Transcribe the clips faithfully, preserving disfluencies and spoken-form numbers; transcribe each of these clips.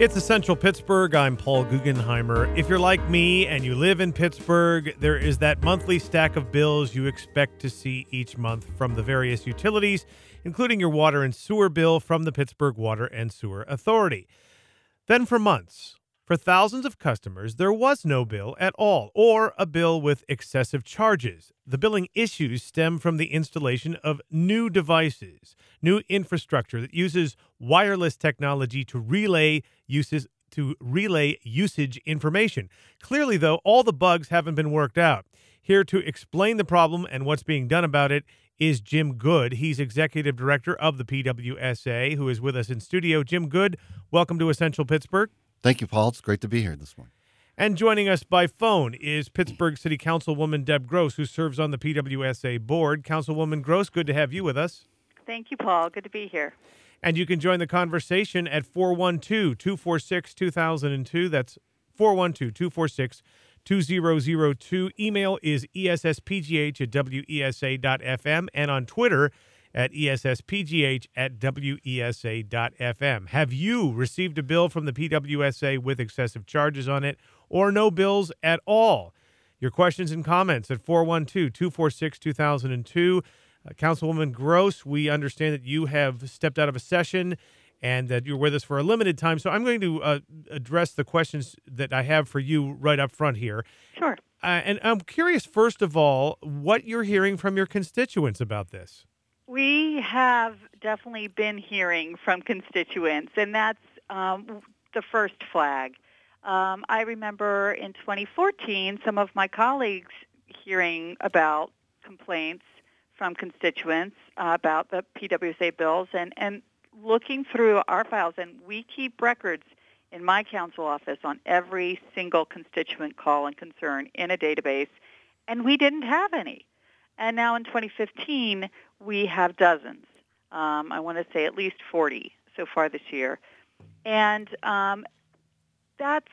It's Essential Pittsburgh. I'm Paul Guggenheimer. If you're like me and you live in Pittsburgh, there is that monthly stack of bills you expect to see each month from the various utilities, including your water and sewer bill from the Pittsburgh Water and Sewer Authority. Then for months, for thousands of customers, there was no bill at all, or a bill with excessive charges. The billing issues stem from the installation of new devices, new infrastructure that uses wireless technology to relay uses to relay usage information. Clearly, though, all the bugs haven't been worked out. Here to explain the problem and what's being done about it is Jim Good. He's executive director of the P W S A, who is with us in studio. Jim Good, welcome to Essential Pittsburgh. Thank you, Paul. It's great to be here this morning. And joining us by phone is Pittsburgh City Councilwoman Deb Gross, who serves on the P W S A board. Councilwoman Gross, good to have you with us. Thank you, Paul. Good to be here. And you can join the conversation at four one two, two four six, two thousand two. That's four one two, two four six, two thousand two. Email is E S S P G H at W E S A dot F M and on Twitter at E S S P G H at W E S A dot F M. Have you received a bill from the P W S A with excessive charges on it or no bills at all? Your questions and comments at four one two, two four six, two thousand two. Uh, Councilwoman Gross, we understand that you have stepped out of a session and that you're with us for a limited time. So I'm going to uh, address the questions that I have for you right up front here. Sure. Uh, and I'm curious, first of all, what you're hearing from your constituents about this. We have definitely been hearing from constituents, and that's um, the first flag. Um, I remember in twenty fourteen, some of my colleagues hearing about complaints from constituents uh, about the P W S A bills and, and looking through our files, and we keep records in my council office on every single constituent call and concern in a database, and we didn't have any. And now in twenty fifteen, we have dozens. Um, I want to say at least forty so far this year. And um, that's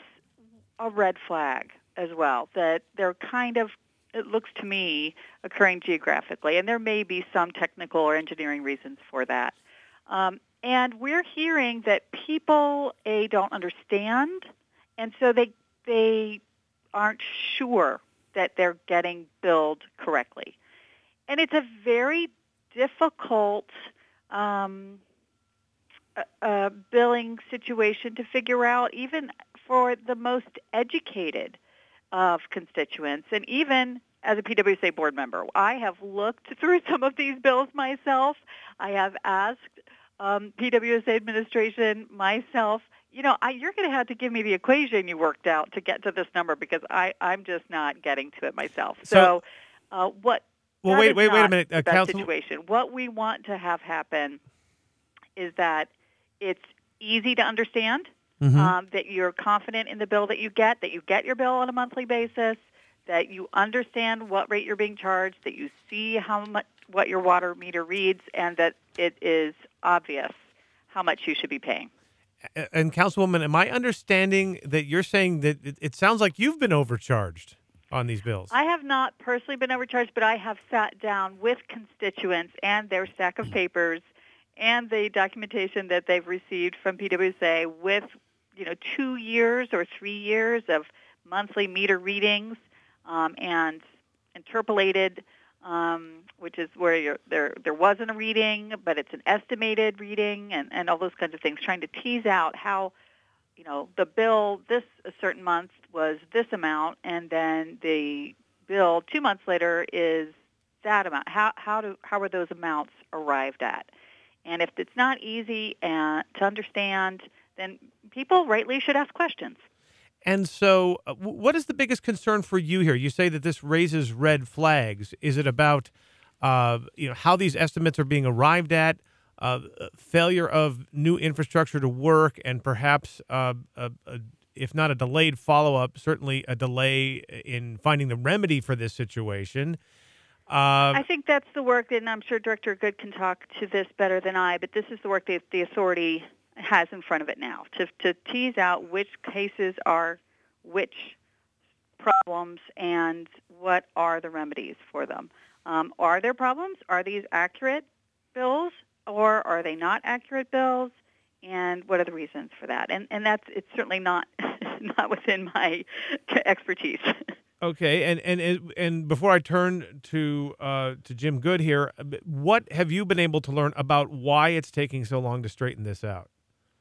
a red flag as well, that they're kind of, it looks to me, occurring geographically. And there may be some technical or engineering reasons for that. Um, and we're hearing that people, A, don't understand, and so they they aren't sure that they're getting billed correctly. And it's a very difficult um, uh, uh, billing situation to figure out, even for the most educated of constituents, and even as a P W S A board member. I have looked through some of these bills myself. I have asked um, P W S A administration myself, you know, I, you're going to have to give me the equation you worked out to get to this number because I, I'm just not getting to it myself. So, so uh, what... Well, that wait, wait, wait a minute, uh, Council. situation. What we want to have happen is that it's easy to understand, Mm-hmm. um, that you're confident in the bill that you get, that you get your bill on a monthly basis, that you understand what rate you're being charged, that you see how much what your water meter reads, and that it is obvious how much you should be paying. And Councilwoman, am I understanding that you're saying that it, it sounds like you've been overcharged on these bills? I have not personally been overcharged, but I have sat down with constituents and their stack of papers and the documentation that they've received from P W S A with, you know, two years or three years of monthly meter readings um, and interpolated, um, which is where you're, there there wasn't a reading, but it's an estimated reading, and, and all those kinds of things, trying to tease out how, you know, the bill this a certain month was this amount, and then the bill two months later is that amount. How how do how are those amounts arrived at? And if it's not easy uh, to understand, then people rightly should ask questions. And so uh, what is the biggest concern for you here? You say that this raises red flags. Is it about uh, you know, how these estimates are being arrived at, uh, failure of new infrastructure to work, and perhaps, uh, a, a, if not a delayed follow-up, certainly a delay in finding the remedy for this situation? Uh, I think that's the work, and I'm sure Director Good can talk to this better than I, but this is the work that the authority has in front of it now, to, to tease out which cases are which problems and what are the remedies for them. Um, are there problems? Are these accurate bills, or are they not accurate bills? and what are the reasons for that? And and that's it's certainly not not within my expertise. Okay, and and and before I turn to uh, to Jim Good here, what have you been able to learn about why it's taking so long to straighten this out,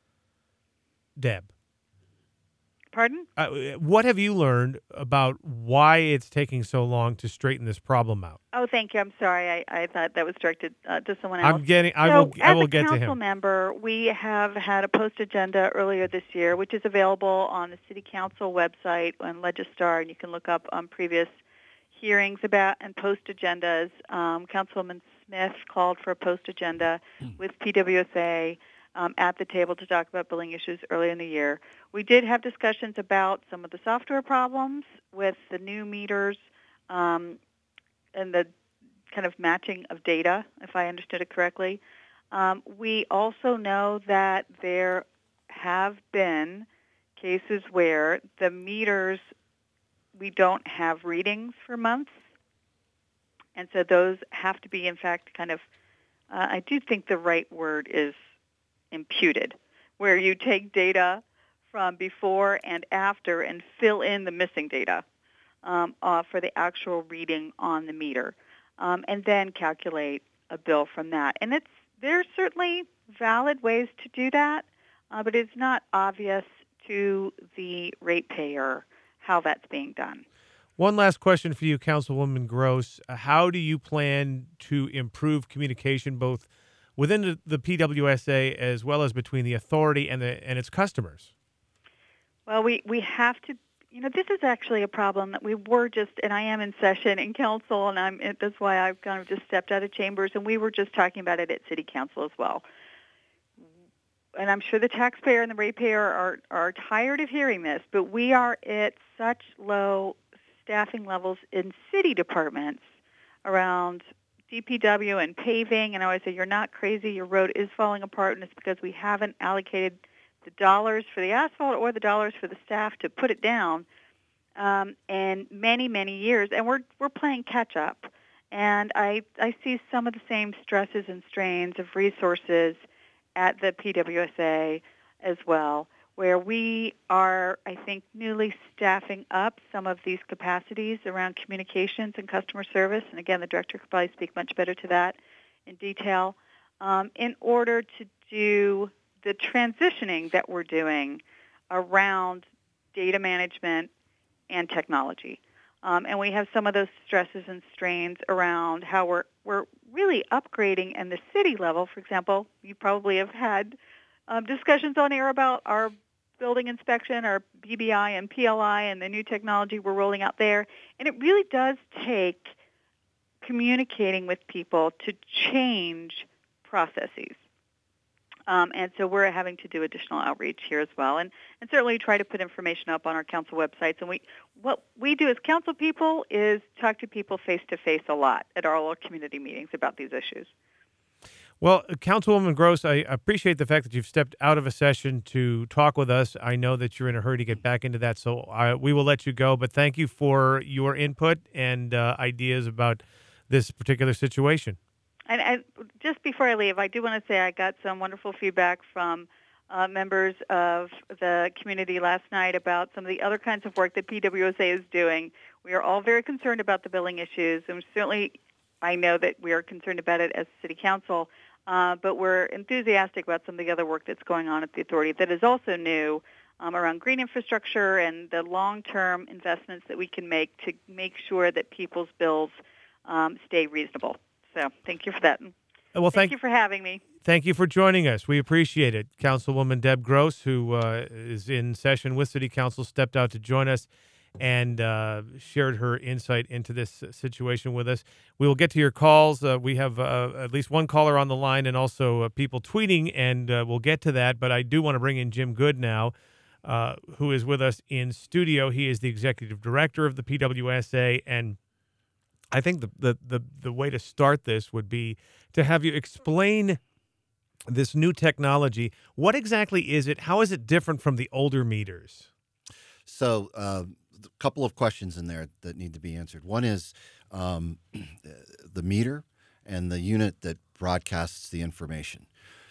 Deb? Pardon? Uh, what have you learned about why it's taking so long to straighten this problem out? Oh, thank you. I'm sorry. I, I thought that was directed uh, to someone else. I'm getting. I so will. I will get to As a council him. member, we have had a post agenda earlier this year, which is available on the City Council website on Legistar, and you can look up um, previous hearings about and post agendas. Um, Councilwoman Smith called for a post agenda with P W S A um, at the table to talk about billing issues earlier in the year. We did have discussions about some of the software problems with the new meters um, and the kind of matching of data, if I understood it correctly. Um, we also know that there have been cases where the meters, we don't have readings for months, and so those have to be, in fact, kind of, uh, I do think the right word is imputed, where you take data from before and after and fill in the missing data um, uh, for the actual reading on the meter, um, and then calculate a bill from that. And it's there's certainly valid ways to do that, uh, but it's not obvious to the ratepayer how that's being done. One last question for you, Councilwoman Gross. Uh, How do you plan to improve communication both within the, the P W S A as well as between the authority and the and its customers? Well, we, we have to, you know, this is actually a problem that we were just, and I am in session in council, and I'm that's why I've kind of just stepped out of chambers, and we were just talking about it at City Council as well. And I'm sure the taxpayer and the ratepayer are, are tired of hearing this, but we are at such low staffing levels in city departments around D P W and paving, and I always say, you're not crazy, your road is falling apart, and it's because we haven't allocated the dollars for the asphalt or the dollars for the staff to put it down um, in many, many years, and we're we're playing catch up. And I I see some of the same stresses and strains of resources at the P W S A as well, where we are, I think, newly staffing up some of these capacities around communications and customer service. And again, the director could probably speak much better to that in detail, um, in order to do the transitioning that we're doing around data management and technology. Um, and we have some of those stresses and strains around how we're we're really upgrading in the city level. For example, you probably have had um, discussions on air about our building inspection, our B B I and P L I, and the new technology we're rolling out there. And it really does take communicating with people to change processes. Um, and so we're having to do additional outreach here as well, and, and certainly try to put information up on our council websites. And we, what we do as council people is talk to people face-to-face a lot at our all community meetings about these issues. Well, Councilwoman Gross, I appreciate the fact that you've stepped out of a session to talk with us. I know that you're in a hurry to get back into that, so I, we will let you go. But thank you for your input and uh, ideas about this particular situation. And, and just before I leave, I do want to say I got some wonderful feedback from uh, members of the community last night about some of the other kinds of work that P W S A is doing. We are all very concerned about the billing issues, and certainly I know that we are concerned about it as City Council, uh, but we're enthusiastic about some of the other work that's going on at the authority that is also new um, around green infrastructure and the long-term investments that we can make to make sure that people's bills um, stay reasonable. So thank you for that. Well, thank, thank you for having me. Thank you for joining us. We appreciate it. Councilwoman Deb Gross, who uh, is in session with City Council, stepped out to join us and uh, shared her insight into this situation with us. We will get to your calls. Uh, we have uh, at least one caller on the line and also uh, people tweeting, and uh, we'll get to that. But I do want to bring in Jim Good now, uh, who is with us in studio. He is the executive director of the P W S A, and I think the, the, the, the way to start this would be to have you explain this new technology. What exactly is it? How is it different from the older meters? So uh, a couple of questions in there that need to be answered. One is um, the meter and the unit that broadcasts the information.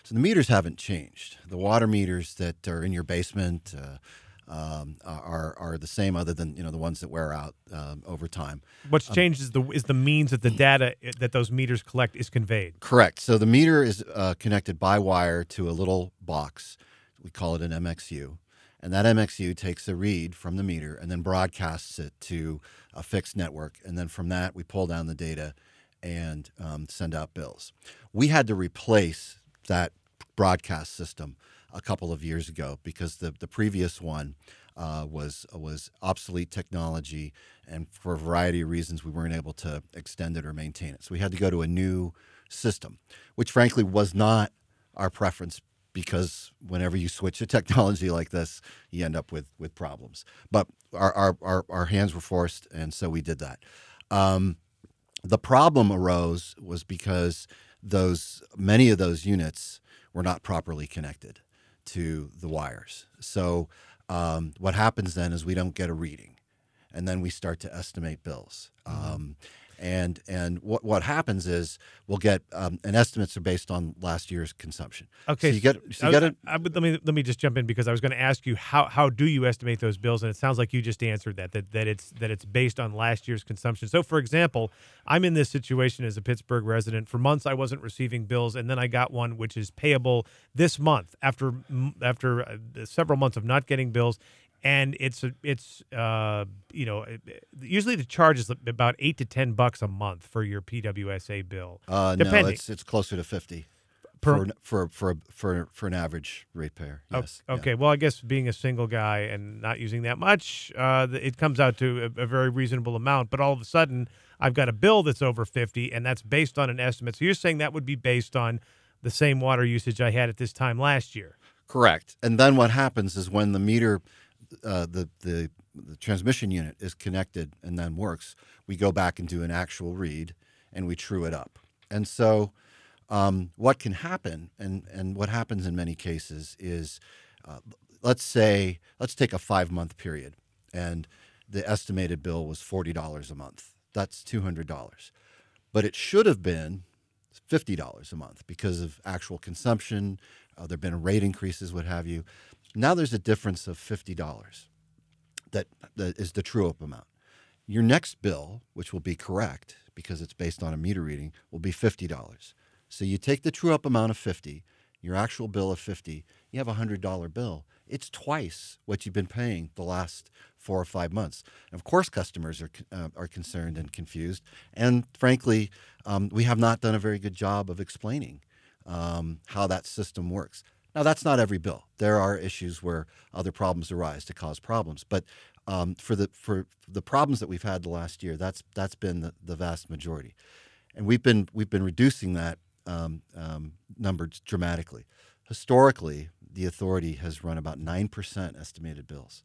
So the meters haven't changed. The water meters that are in your basement uh, um, are are the same, other than you know the ones that wear out um, over time. What's Um, changed is the is the means that the data that those meters collect is conveyed. Correct. So the meter is uh, connected by wire to a little box. We call it an M X U. And that M X U takes a read from the meter and then broadcasts it to a fixed network. And then from that, we pull down the data and um, send out bills. We had to replace that broadcast system a couple of years ago because the, the previous one uh, was was obsolete technology, and for a variety of reasons, we weren't able to extend it or maintain it. So we had to go to a new system, which frankly was not our preference, because whenever you switch to technology like this, you end up with, with problems. But our, our, our, our hands were forced, and so we did that. Um, the problem arose was because those many of those units were not properly connected to the wires. So um, what happens then is we don't get a reading, and then we start to estimate bills. Mm-hmm. Um, And and what what happens is we'll get um, and estimates are based on last year's consumption. Okay, so you get so you I, get it. I, I, let me let me just jump in, because I was going to ask you how how do you estimate those bills, and it sounds like you just answered that that that it's that it's based on last year's consumption. So, for example, I'm in this situation as a Pittsburgh resident. For months, I wasn't receiving bills, and then I got one which is payable this month after after uh, several months of not getting bills. And it's it's uh, you know usually the charge is about eight to ten bucks a month for your P W S A bill. Uh, no, depending. it's it's closer to fifty Per- for for for for for an average ratepayer. Yes. Oh, okay. Well, I guess being a single guy and not using that much, uh, it comes out to a, a very reasonable amount. But all of a sudden, I've got a bill that's over fifty, and that's based on an estimate. So you're saying that would be based on the same water usage I had at this time last year? Correct. And then what happens is when the meter, uh, the the the transmission unit is connected and then works, we go back and do an actual read, and we true it up. And so um, what can happen, and, and what happens in many cases is, uh, let's say, let's take a five-month period, and the estimated bill was forty dollars a month. That's two hundred dollars. But it should have been fifty dollars a month because of actual consumption. Uh, there have been rate increases, what have you. Now there's a difference of fifty dollars. That, that is the true-up amount. Your next bill, which will be correct because it's based on a meter reading, will be fifty dollars. So you take the true-up amount of fifty, your actual bill of fifty, you have a one hundred dollars bill. It's twice what you've been paying the last four or five months. And of course, customers are uh, are concerned and confused. And frankly, um, we have not done a very good job of explaining um, how that system works. Now, that's not every bill. There are issues where other problems arise to cause problems. But um, for the for the problems that we've had the last year, that's that's been the, the vast majority. And we've been we've been reducing that um, um, number dramatically. Historically, the authority has run about nine percent estimated bills.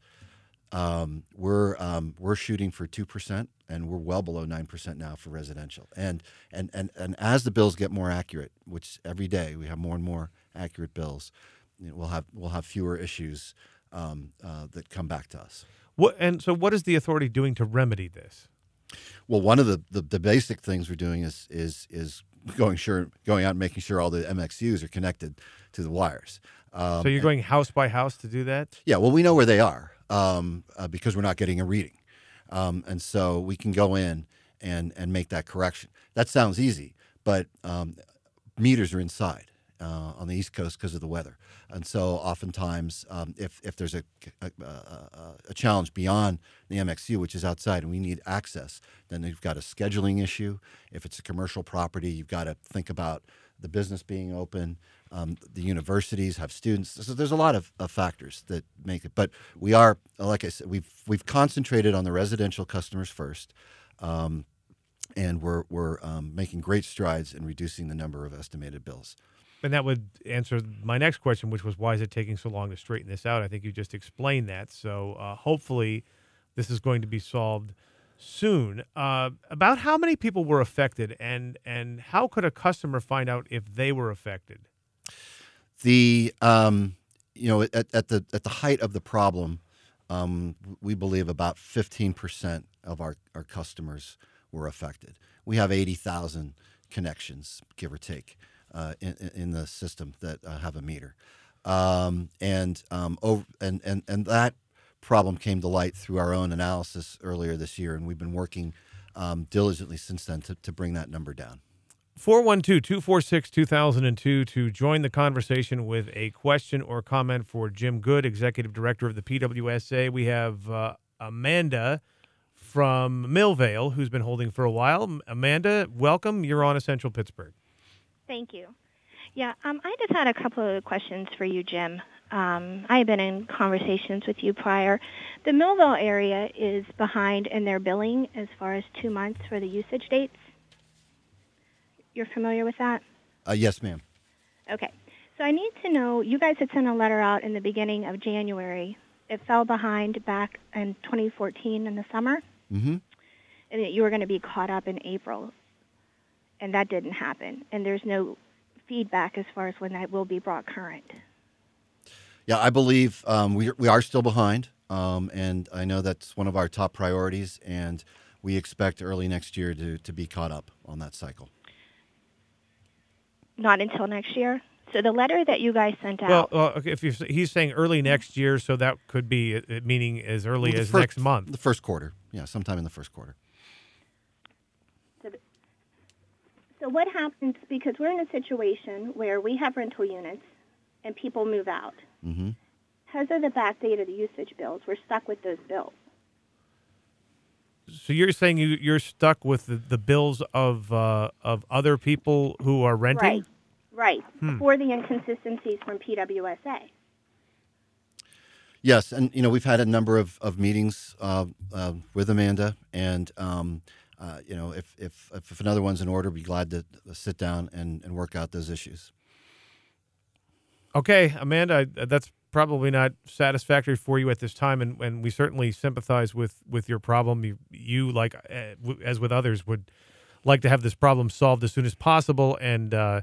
Um, we're um, we're shooting for two percent, and we're well below nine percent now for residential. And, and and and as the bills get more accurate, which every day we have more and more accurate bills, you know, we'll have we'll have fewer issues um, uh, that come back to us. What and so, what is the authority doing to remedy this? Well, one of the, the, the basic things we're doing is is is going sure going out and making sure all the M X Us are connected to the wires. Um, So you're going house by house to do that? Yeah, well, we know where they are um, uh, because we're not getting a reading. Um, and so we can go in and, and make that correction. That sounds easy, but um, meters are inside uh, on the East Coast because of the weather. And so oftentimes um, if, if there's a, a, a, a challenge beyond the M X U, which is outside, and we need access, then you've got a scheduling issue. If it's a commercial property, you've got to think about the business being open. Um, the universities have students. So there's a lot of, of factors that make it. But we are, like I said, we've we've concentrated on the residential customers first, um, and we're we're um, making great strides in reducing the number of estimated bills. And that would answer my next question, which was, why is it taking so long to straighten this out? I think you just explained that. So uh, hopefully this is going to be solved soon. Uh, about how many people were affected, and and how could a customer find out if they were affected? The um, you know at, at the at the height of the problem, um, we believe about fifteen percent of our, our customers were affected. We have eighty thousand connections, give or take. uh, in, in the system that uh, have a meter. Um, and, um, over, and, and, and that problem came to light through our own analysis earlier this year, and we've been working um, diligently since then to, to bring that number down. four one two, two four six, two thousand two to join the conversation with a question or comment for Jim Good, Executive Director of the P W S A. We have uh, Amanda from Millvale, who's been holding for a while. Amanda, welcome. You're on Essential Pittsburgh. Thank you. Yeah, um, I just had a couple of questions for you, Jim. Um, I have been in conversations with you prior. The Millville area is behind in their billing as far as two months for the usage dates. You're familiar with that? Uh, yes, ma'am. Okay. So I need to know, you guys had sent a letter out in the beginning of January. It fell behind back in twenty fourteen in the summer. Mm-hmm. And that you were going to be caught up in April. And that didn't happen. And there's no feedback as far as when that will be brought current. Yeah, I believe um, we, we are still behind, um, and I know that's one of our top priorities, and we expect early next year to, to be caught up on that cycle. Not until next year? So the letter that you guys sent Well, out... uh, okay, if you're, he's saying early next year, so that could be uh, meaning as early Well, the as first- next month. The first quarter. Yeah, sometime in the first quarter. So, the, so what happens, because we're in a situation where we have rental units and people move out. Mm-hmm. Because of the back date of the usage bills, we're stuck with those bills. So you're saying you, you're stuck with the, the bills of uh, of other people who are renting? Right, right, Hmm. for the inconsistencies from P W S A. Yes, and you know we've had a number of, of meetings uh, uh, with Amanda, and um, uh, you know if, if if another one's in order, we'd be glad to sit down and, and work out those issues. Okay, Amanda, I, that's probably not satisfactory for you at this time, and, and we certainly sympathize with, with your problem. You, you like uh, w- as with others, would like to have this problem solved as soon as possible, and uh,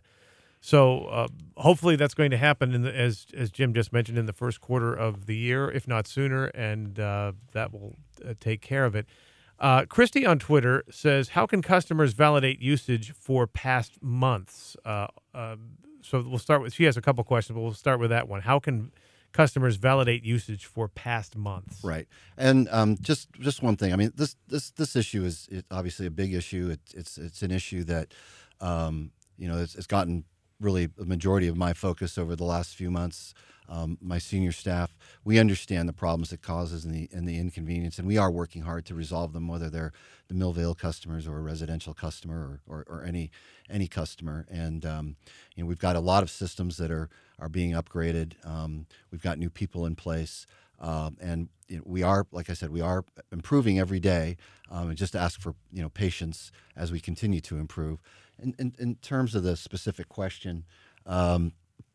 so uh, hopefully that's going to happen, in the, as as Jim just mentioned, in the first quarter of the year, if not sooner, and uh, that will uh, take care of it. Uh, Christy on Twitter says, "How can customers validate usage for past months?" Uh, um, So we'll start with, she has a couple questions, but we'll start with that one. How can customers validate usage for past months? Right, and um, just just one thing. I mean, this this this issue is it, obviously a big issue. It, it's it's an issue that um, you know it's, it's gotten really a majority of my focus over the last few months. Um, my senior staff, we understand the problems it causes and the and the inconvenience, and we are working hard to resolve them, whether they're the Millvale customers or a residential customer or, or, or any any customer. And um, you know, we've got a lot of systems that are are being upgraded. Um, we've got new people in place, um, and you know, we are, like I said, we are improving every day. Um, and just ask for you know patience as we continue to improve. In in, in terms of the specific question. Um,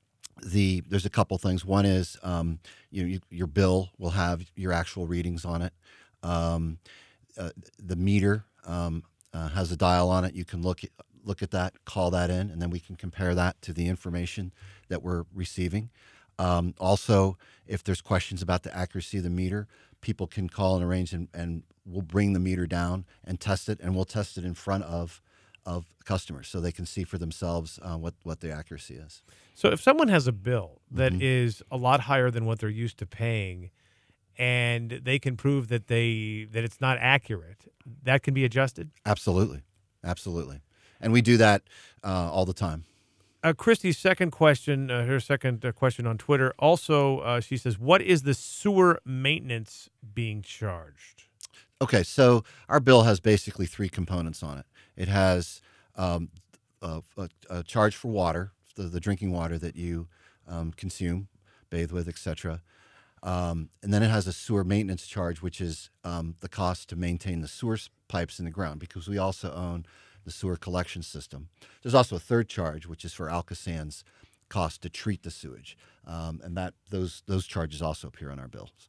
The there's a couple things. One is um, you know you, your bill will have your actual readings on it. Um, uh, the meter um, uh, has a dial on it. You can look look at that, call that in, and then we can compare that to the information that we're receiving. Um, also, if there's questions about the accuracy of the meter, people can call and arrange, and, and we'll bring the meter down and test it, and we'll test it in front of of customers so they can see for themselves uh, what what the accuracy is. So if someone has a bill that Mhm. is a lot higher than what they're used to paying, and they can prove that they that it's not accurate, that can be adjusted? Absolutely, absolutely, and we do that uh, all the time. Uh, Christy's second question, uh, her second uh, question on Twitter, also uh, she says, what is the sewer maintenance being charged? Okay, so our bill has basically three components on it. It has um, a, a, a charge for water, the, the drinking water that you um, consume, bathe with, et cetera. Um, and then it has a sewer maintenance charge, which is um, the cost to maintain the sewer s- pipes in the ground, because we also own the sewer collection system. There's also a third charge, which is for Alcosan's cost to treat the sewage, um, and that those those charges also appear on our bills.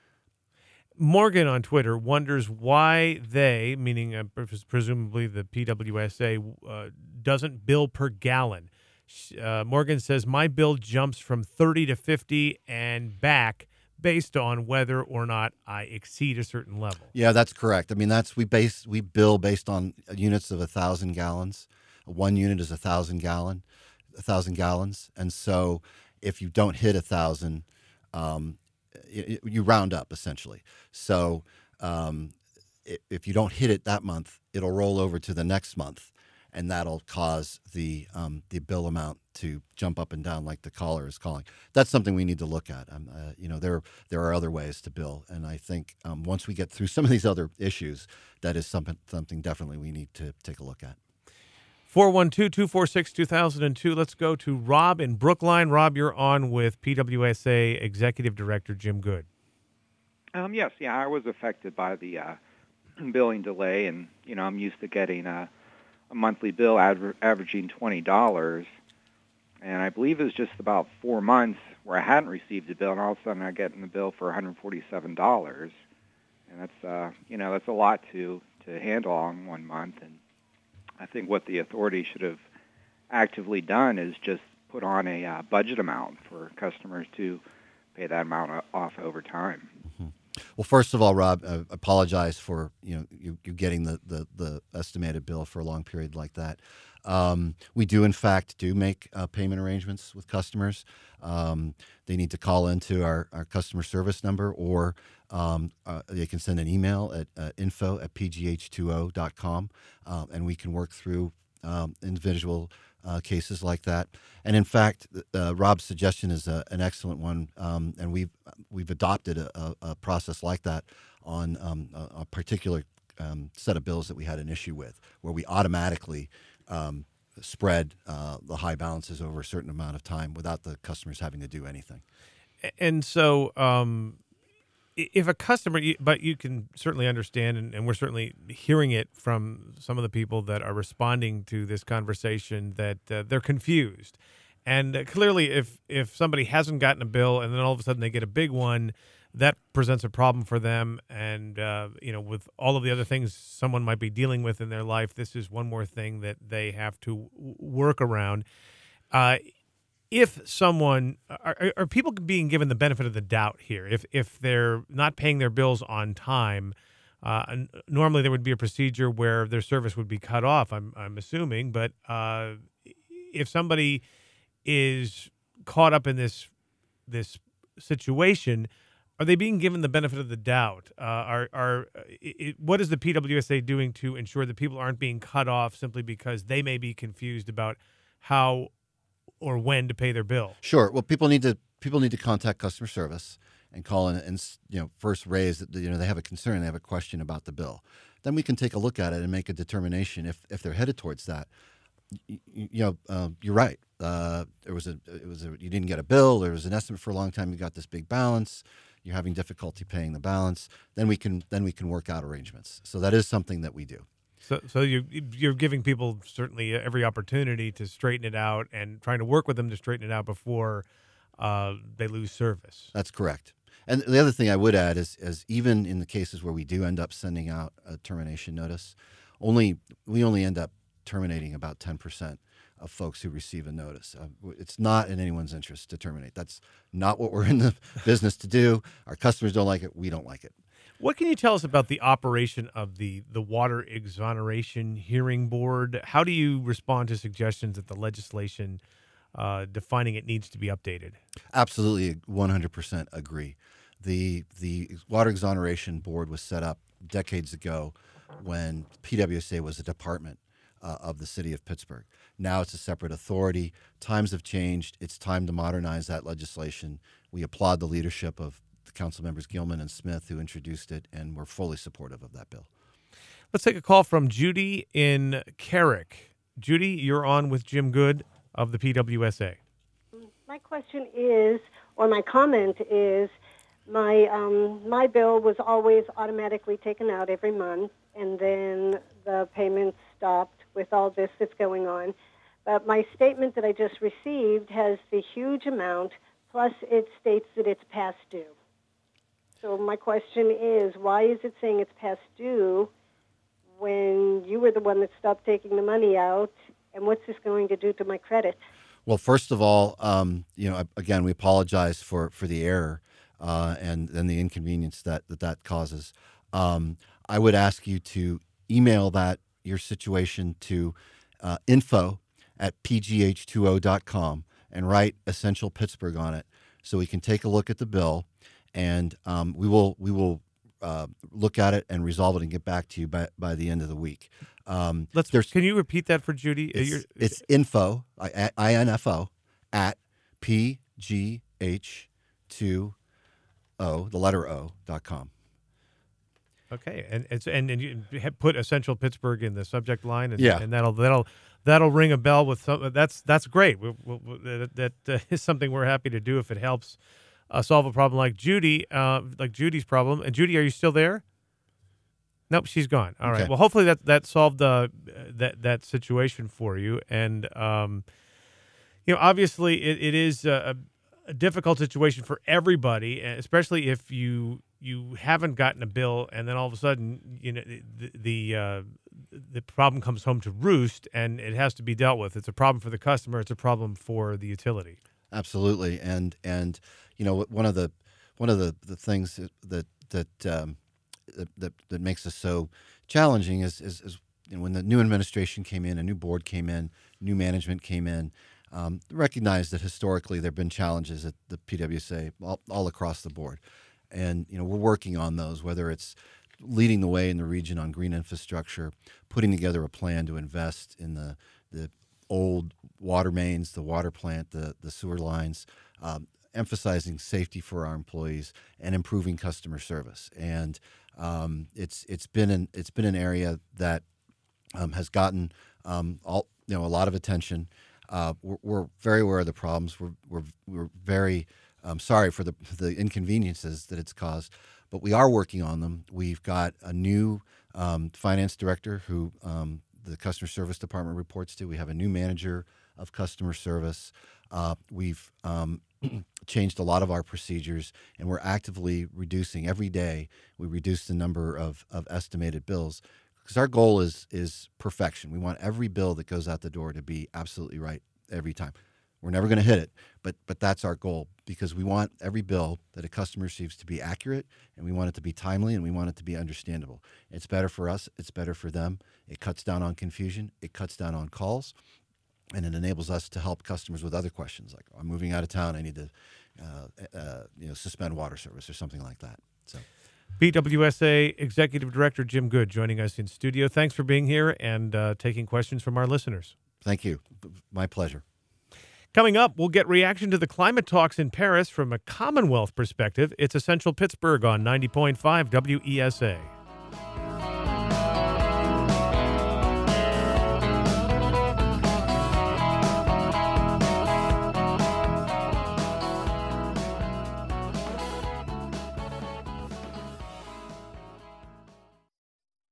Morgan on Twitter wonders why they, meaning uh, pres- presumably the P W S A, uh, doesn't bill per gallon. Sh- Uh, Morgan says, my bill jumps from thirty to fifty and back based on whether or not I exceed a certain level. Yeah, that's correct. I mean, that's we base we bill based on units of a thousand gallons. One unit is a thousand gallon. a thousand gallons, and so if you don't hit a thousand, um, it, you round up essentially. So um, if you don't hit it that month, it'll roll over to the next month, and that'll cause the um, the bill amount to jump up and down like the caller is calling. That's something we need to look at. Um, uh, you know, there there are other ways to bill, and I think um, once we get through some of these other issues, that is something something definitely we need to take a look at. four one two, two four six, two thousand two. Let's go to Rob in Brookline. Rob, you're on with P W S A Executive Director Jim Good. Um, yes, yeah, I was affected by the uh, billing delay, and you know, I'm used to getting a, a monthly bill aver- averaging twenty dollars, and I believe it was just about four months where I hadn't received a bill, and all of a sudden I get in the bill for one hundred forty-seven dollars, and that's uh, you know, that's a lot to to handle all in one month, and I think what the authority should have actively done is just put on a uh, budget amount for customers to pay that amount off over time. Mm-hmm. Well, first of all, Rob, I apologize for you know you, you getting the, the, the estimated bill for a long period like that. Um, we do, in fact, do make uh, payment arrangements with customers. Um, they need to call into our, our customer service number, or um, uh, they can send an email at uh, info at p g h two o dot com, uh, and we can work through um, individual uh, cases like that. And in fact, uh, Rob's suggestion is a, an excellent one, um, and we've we've adopted a, a, a process like that on um, a, a particular um, set of bills that we had an issue with, where we automatically um, spread uh, the high balances over a certain amount of time without the customers having to do anything. And so, um, if a customer, but you can certainly understand, and, and we're certainly hearing it from some of the people that are responding to this conversation, that uh, they're confused. And uh, clearly, if if somebody hasn't gotten a bill and then all of a sudden they get a big one, that presents a problem for them. And, uh, you know, with all of the other things someone might be dealing with in their life, this is one more thing that they have to w- work around. Uh, if someone, are, are people being given the benefit of the doubt here? If if they're not paying their bills on time, uh, normally there would be a procedure where their service would be cut off, I'm, I'm assuming. But uh, if somebody is caught up in this this situation, are they being given the benefit of the doubt? Uh, are are it, what is the P W S A doing to ensure that people aren't being cut off simply because they may be confused about how or when to pay their bill? Sure. Well, people need to people need to contact customer service and call in and you know first raise that you know they have a concern, they have a question about the bill. Then we can take a look at it and make a determination if if they're headed towards that. You, you know, uh, you're right. Uh, there was a it was a, you didn't get a bill. There was an estimate for a long time. You got this big balance. You're having difficulty paying the balance. Then we can then we can work out arrangements. So that is something that we do. So, so you you're giving people certainly every opportunity to straighten it out and trying to work with them to straighten it out before uh, they lose service. That's correct. And the other thing I would add is, is even in the cases where we do end up sending out a termination notice, only we only end up terminating about ten percent of folks who receive a notice. Uh, it's not in anyone's interest to terminate. That's not what we're in the business to do. Our customers don't like it. We don't like it. What can you tell us about the operation of the, the Water Exoneration Hearing Board? How do you respond to suggestions that the legislation uh, defining it needs to be updated? Absolutely, one hundred percent agree. The the Water Exoneration Board was set up decades ago when P W S A was a department uh, of the city of Pittsburgh. Now it's a separate authority. Times have changed. It's time to modernize that legislation. We applaud the leadership of the council members Gilman and Smith who introduced it, and we're fully supportive of that bill. Let's take a call from Judy in Carrick. Judy, you're on with Jim Good of the P W S A. My question is, or my comment is, my um, my bill was always automatically taken out every month, and then the payments stopped with all this that's going on. But my statement that I just received has the huge amount, plus it states that it's past due. So my question is, why is it saying it's past due when you were the one that stopped taking the money out, and what's this going to do to my credit? Well, first of all, um, you know, again, we apologize for, for the error uh, and, and the inconvenience that that, that causes. Um, I would ask you to email that, your situation, to uh, info at p g h two o dot com and write Essential Pittsburgh on it, so we can take a look at the bill, and um, we will we will uh, look at it and resolve it and get back to you by, by the end of the week. Um, Let's. Can you repeat that for Judy? It's, You're, it's info, I, I N F O, at p g h two o, the letter O, dot com. Okay, and it's and, and you have put Essential Pittsburgh in the subject line, and, yeah. and that'll that'll that'll ring a bell with some. That's that's great. We, we, we, that that uh, is something we're happy to do if it helps uh, solve a problem like Judy, uh, like Judy's problem. And Judy, are you still there? Nope, she's gone. All right. Okay. Well, hopefully that that solved uh, that that situation for you. And um, you know, obviously, it, it is a, a difficult situation for everybody, especially if you. you haven't gotten a bill, and then all of a sudden, you know, the the, uh, the problem comes home to roost, and it has to be dealt with. It's a problem for the customer. It's a problem for the utility. Absolutely, and and you know, one of the one of the, the things that that um, that that makes us so challenging is, is is you know, when the new administration came in, a new board came in, new management came in. Um, recognize that historically there have been challenges at the P W S A all, all across the board. And, you know, we're working on those, whether it's leading the way in the region on green infrastructure, putting together a plan to invest in the, the old water mains, the water plant, the, the sewer lines, um, emphasizing safety for our employees, and improving customer service. And um, it's it's been an it's been an area that um, has gotten um, all you know a lot of attention. Uh, we're, we're very aware of the problems. We're we're we're very I'm sorry for the the inconveniences that it's caused, but we are working on them. We've got a new um, finance director who um, the customer service department reports to. We have a new manager of customer service. Uh, we've um, changed a lot of our procedures, and we're actively reducing every day. We reduce the number of, of estimated bills because our goal is is perfection. We want every bill that goes out the door to be absolutely right every time. We're never going to hit it, but but that's our goal because we want every bill that a customer receives to be accurate, and we want it to be timely, and we want it to be understandable. It's better for us. It's better for them. It cuts down on confusion. It cuts down on calls, and it enables us to help customers with other questions like, I'm moving out of town. I need to uh, uh, you know, suspend water service or something like that. So, P W S A Executive Director Jim Good joining us in studio. Thanks for being here and uh, taking questions from our listeners. Thank you. My pleasure. Coming up, we'll get reaction to the climate talks in Paris from a Commonwealth perspective. It's Essential Pittsburgh on ninety point five W E S A.